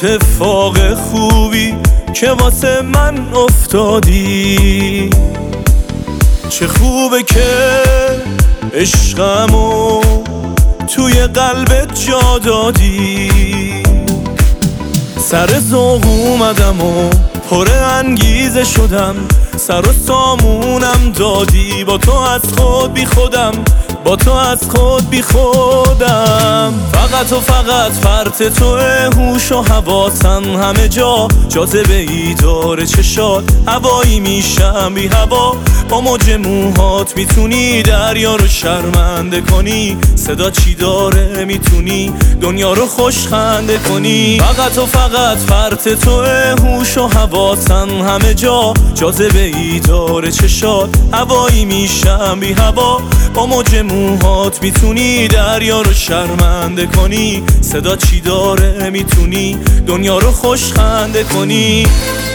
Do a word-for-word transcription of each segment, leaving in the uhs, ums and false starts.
اتفاق خوبی که واسه من افتادی. چه خوبه که عشقمو توی قلبت جا دادی. سر ذوق اومدم و پر انگیزه شدم، سر و سامونم دادی. با تو از خود بی خودم، با تو از خود بی خودم. فقط و فقط فرط توه، هوش و حواسم همه جا. جاذبه ای داره چشات، هوایی میشم بی هوا. با موج موهات میتونی دریا رو شرمنده کنی. صدا چی داره میتونی دنیا رو خوش خنده کنی. فقط و فقط فرط توه، هوش و حواسم همه جا. جاذبه ای داره چشات، هوایی میشم بی هوا. با موج موهات میتونی دریا رو شرمنده کنی. صدا چی داره میتونی دنیا رو خوش خنده کنی.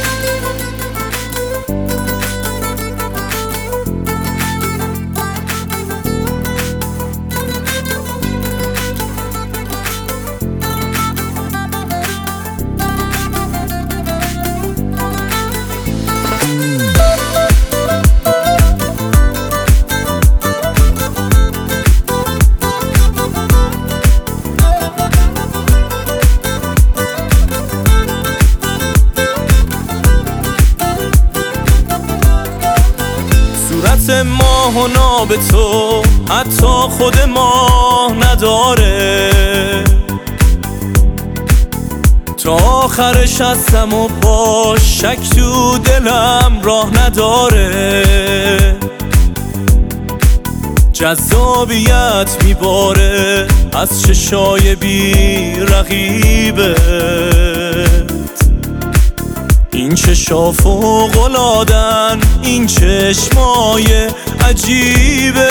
صورت ماه و ناب تو حتی خود ماه نداره. تا آخرش هستم و با شک تو دلم راه نداره. جذابیت میباره از چشای بی رقیبت. این چشا فوق‌العاده‌ن، این چشمای عجیبت.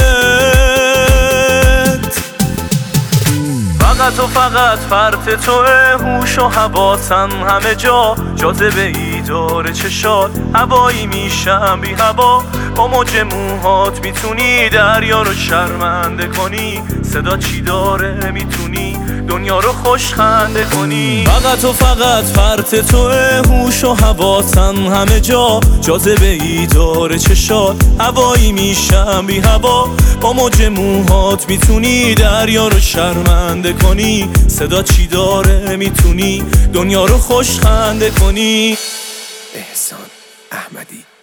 فقط و فقط فرط توه، هوش و حواسم همه جا. جاذبه ای داره چشات، هوایی میشم بی هوا. با موج موهات میتونی دریا رو شرمنده کنی. صدا چی داره میتونی دنیا رو خوش خنده کنی. فقط و فقط فرط توه، هوش و حواسم همه جا. جاذبه ای داره چشات، هوایی میشم بی هوا. با موج موهات میتونی دریا رو شرمنده کنی. صدا چی داره میتونی دنیا رو خوش خنده کنی. احسان احمدی.